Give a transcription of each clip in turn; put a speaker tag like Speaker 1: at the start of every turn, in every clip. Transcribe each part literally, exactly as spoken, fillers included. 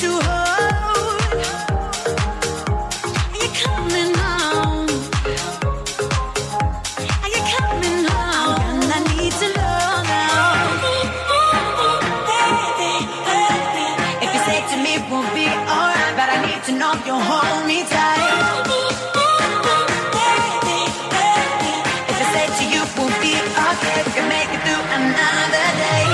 Speaker 1: to hold. Are you coming home? Are you coming home? And I need to know now. If you say to me we'll be alright, but I need to know you'll hold me tight. If I say to you we'll be okay, we can make it through another day.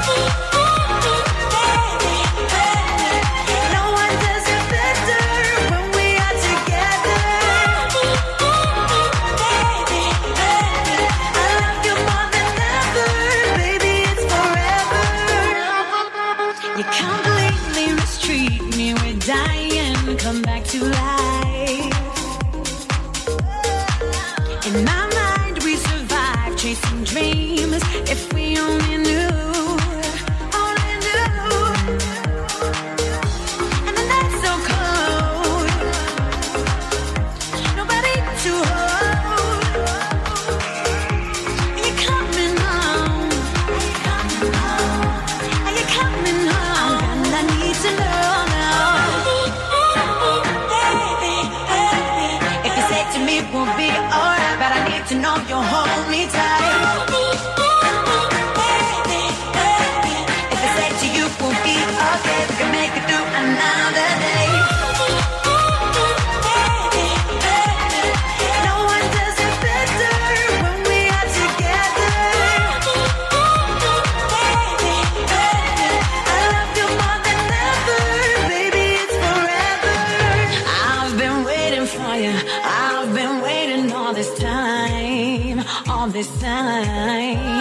Speaker 1: No one does it better when we are together. I love you more than ever, baby, it's forever. You completely mistreat me, we're dying, come back to life. In my mind we survive, chasing dreams. If we only knew, only knew. And the night's so cold, nobody to hold. Are you coming home? Are you coming home? And I need to know now. If you say to me we'll be alright, but I need to know you'll hold me tight. If I say to you we'll be okay, we can make it through another day. No one does it better when we are together. I love you more than ever, baby, it's forever. I've been waiting for you, I've been waiting all this time, all this time.